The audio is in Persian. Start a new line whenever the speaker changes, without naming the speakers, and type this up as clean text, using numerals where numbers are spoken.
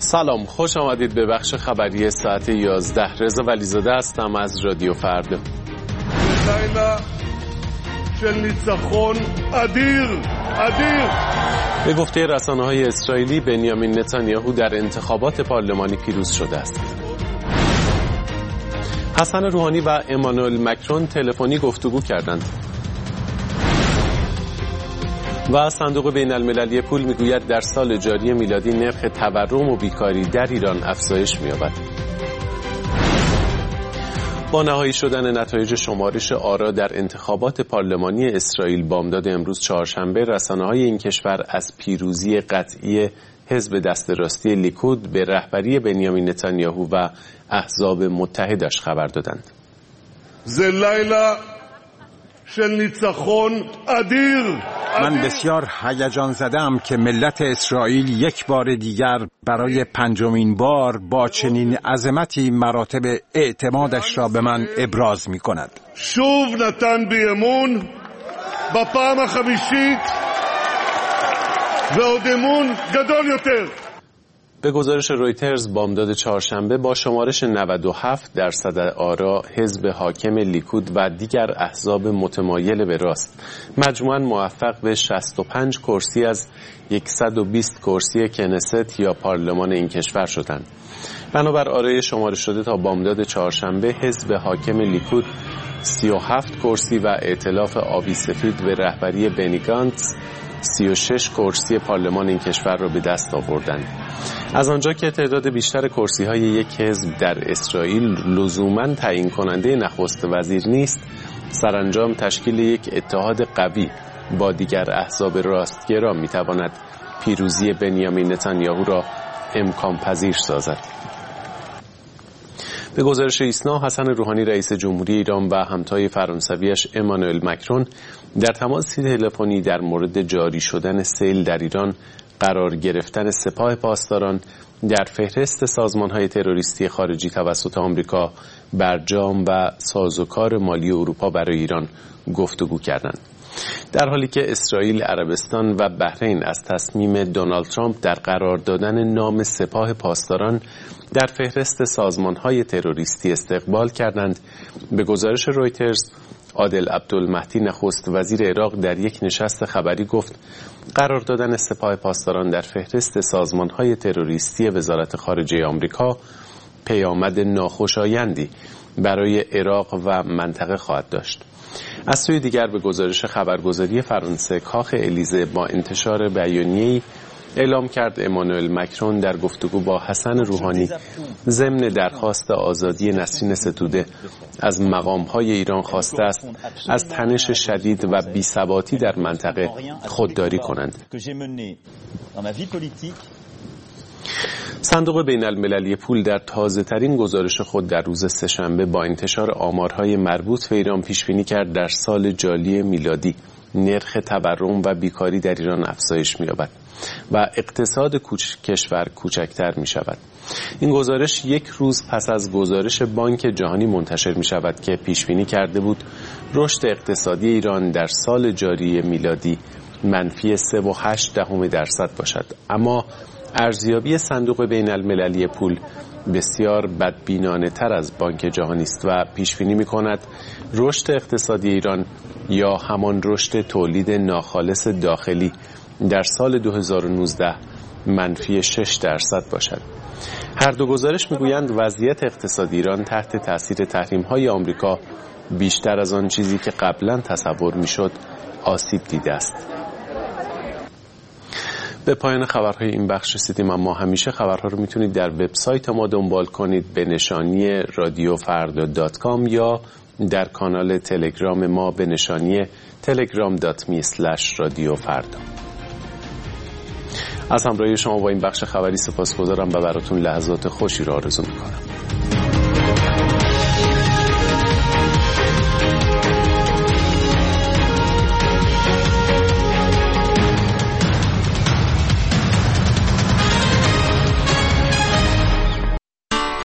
سلام، خوش آمدید به بخش خبری ساعت 11. رضا ولیزاده هستم از رادیو فردا.
لیلا של ניצחון אדיר.
به گفته رسانه‌های اسرائیلی بنیامین نتانیاهو در انتخابات پارلمانی پیروز شده است. حسن روحانی و امانوئل مکرون تلفنی گفتگو کردند. و صندوق بین المللی پول میگوید در سال جاری میلادی نرخ تورم و بیکاری در ایران افزایش می‌یابد. با نهایی شدن نتایج شمارش آرا در انتخابات پارلمانی اسرائیل بامداد امروز چهارشنبه، رسانه‌های این کشور از پیروزی قطعی حزب دست راستی لیکود به رهبری بنیامین نتانیاهو و احزاب متحدش خبر دادند.
لیلا של ניצחון אדיר.
من بسیار هیجان زدم که ملت اسرائیل یک بار دیگر برای پنجمین بار با چنین عظمتی مراتب اعتمادش را به من ابراز می کند.
شوف نتن بی امون בפעם החמישית ועוד אמון גדול יותר.
به گزارش رویترز بامداد چهارشنبه با شمارش 97% آرا، حزب حاکم لیکود و دیگر احزاب متمایل به راست مجموعاً موفق به 65 کرسی از 120 کرسی کنست یا پارلمان این کشور شدند. بنابر آرای شماره شده تا بامداد چهارشنبه، حزب حاکم لیکود 37 کرسی و ائتلاف آبی سفید به رهبری بنی گانتز 36 کرسی پارلمان این کشور را به دست آوردند. از آنجا که تعداد بیشتر کرسی‌های یک حزب در اسرائیل لزوماً تعیین کننده نخست وزیر نیست، سرانجام تشکیل یک اتحاد قوی با دیگر احزاب راستگرا می‌تواند پیروزی بنیامین نتانیاهو را امکان پذیر سازد. به گزارش ایسنا، حسن روحانی رئیس جمهوری ایران و همتای فرانسویش امانوئل مکرون در تماسی تلفنی در مورد جاری شدن سیل در ایران، قرار گرفتن سپاه پاسداران در فهرست سازمان‌های تروریستی خارجی توسط آمریکا، برجام و سازوکار مالی اروپا برای ایران گفتگو کردند. در حالی که اسرائیل، عربستان و بحرین از تصمیم دونالد ترامپ در قرار دادن نام سپاه پاسداران در فهرست سازمان‌های تروریستی استقبال کردند، به گزارش رویترز عادل عبدالمهدی نخست وزیر عراق در یک نشست خبری گفت قرار دادن سپاه پاسداران در فهرست سازمان‌های تروریستی وزارت خارجه آمریکا پیامد ناخوشایندی برای عراق و منطقه خواهد داشت. از سوی دیگر به گزارش خبرگزاری فرانسه، کاخ الیزه با انتشار بیانیه‌ای اعلام کرد امانوئل مکرون در گفتگو با حسن روحانی ضمن درخواست آزادی نسرین ستوده از مقام‌های ایران خواسته است از تنش شدید و بی‌ثباتی در منطقه خودداری کنند. صندوق بین المللی پول در تازه‌ترین گزارش خود در روز سه‌شنبه با انتشار آمارهای مربوط به ایران پیش‌بینی کرد در سال جاری میلادی نرخ تورم و بیکاری در ایران افزایش می‌یابد و اقتصاد کشور کوچکتر می‌شود. این گزارش یک روز پس از گزارش بانک جهانی منتشر می‌شود که پیش‌بینی کرده بود رشد اقتصادی ایران در سال جاری میلادی منفی 3.8% باشد، اما ارزیابی صندوق بین المللی پول بسیار بدبینانه تر از بانک جهانی است و پیش‌بینی می‌کند رشد اقتصادی ایران یا همان رشد تولید ناخالص داخلی در سال 2019 منفی 6% باشد. هر دو گزارش می‌گویند وضعیت اقتصادی ایران تحت تاثیر تحریم‌های آمریکا بیشتر از آن چیزی که قبلا تصور می‌شد آسیب دیده است. به پایان خبرهای این بخش رسیدیم، اما همیشه خبرها رو میتونید در وبسایت ما دنبال کنید به نشانی radiofarda.com یا در کانال تلگرام ما به نشانی telegram.me/radiofarda. از همراهی شما با این بخش خبری سپاسگزارم و براتون لحظات خوشی را آرزو میکنم.